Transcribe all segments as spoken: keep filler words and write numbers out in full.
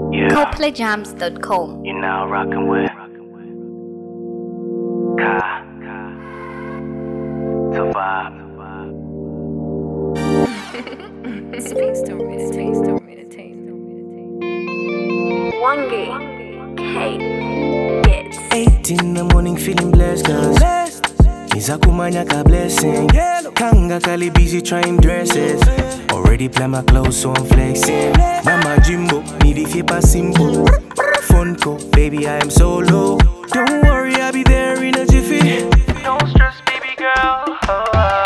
Yeah. co play jams dot com. You're now rocking with Ka to vibe. Taste to me, taste to me, taste to me, taste. Wangi, Kate, Gets. Eight in the morning feeling blessed, cause Nizakumanya ka blessing. Kanga kali busy trying dresses. Already plan my clothes so I'm flexing. Mama Jimbo, need if you pass simple. Funko, baby I am solo. Don't worry, I'll be there in a jiffy. Don't stress, baby girl. Oh.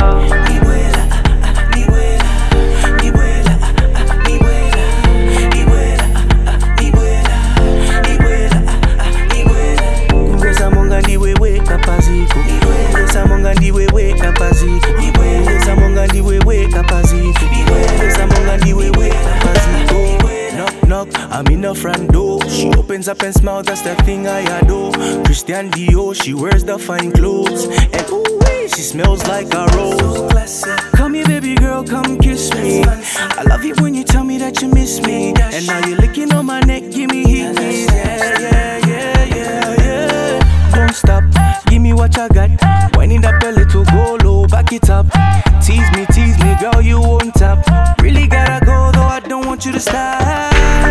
Knock, knock, I'm in the front door. She opens up and smiles, that's the thing I adore. Christian Dior, she wears the fine clothes. And ooh, she smells like a rose. Come here, baby girl, come kiss me. I love it when you tell me that you miss me. And now you're licking on my neck, give me heat. Yeah, yeah, yeah, yeah, yeah. Don't stop, give me what you got. Wind it up a little, go low, back it up. Tease me, tease me, girl, you won't tap. Really gotta go, though I don't want you to stop.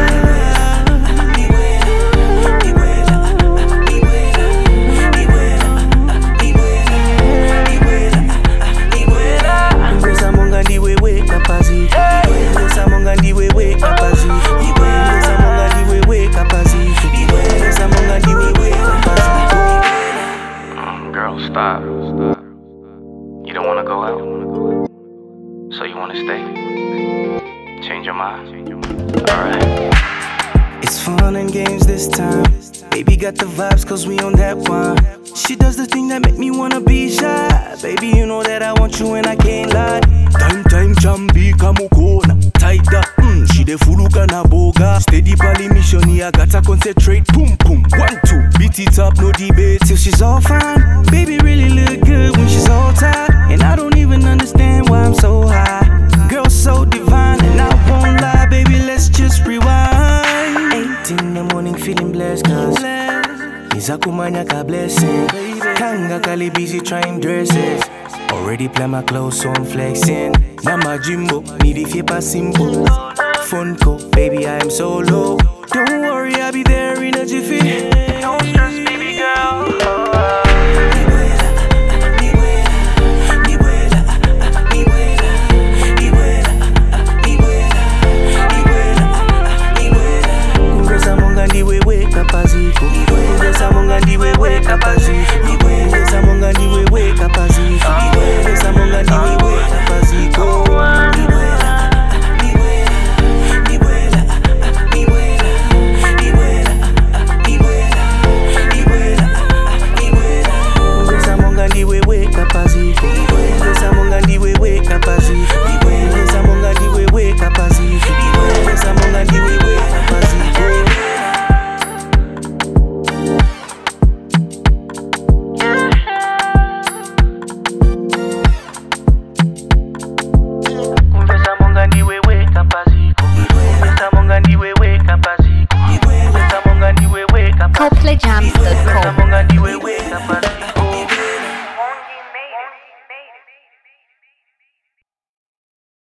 Girl, stop. You don't wanna go out, so you wanna stay. Change your mind. Alright. It's fun and games this time. Baby got the vibes cause we on that one. She does the thing that make me wanna be shy. Baby, you know that I want you and I can't lie. Time, time, chambi, kamukona. Tight up, mm, she de fuluka na boga. Steady pali mission, I gotta concentrate. Boom, boom, one, two, beat it up, no debate. Till she's all fine, baby really look good when she's all tight. And I don't even understand why I'm so high. Girl so divine, and I won't lie, baby, let's just rewind. Eight in the morning feeling blessed, cause Nizakumanya ka blessing. Kanga kali busy trying dresses. Already plan my clothes so I'm flexing. Mama Jimbo, need if you pass simple. Funko, baby I am solo.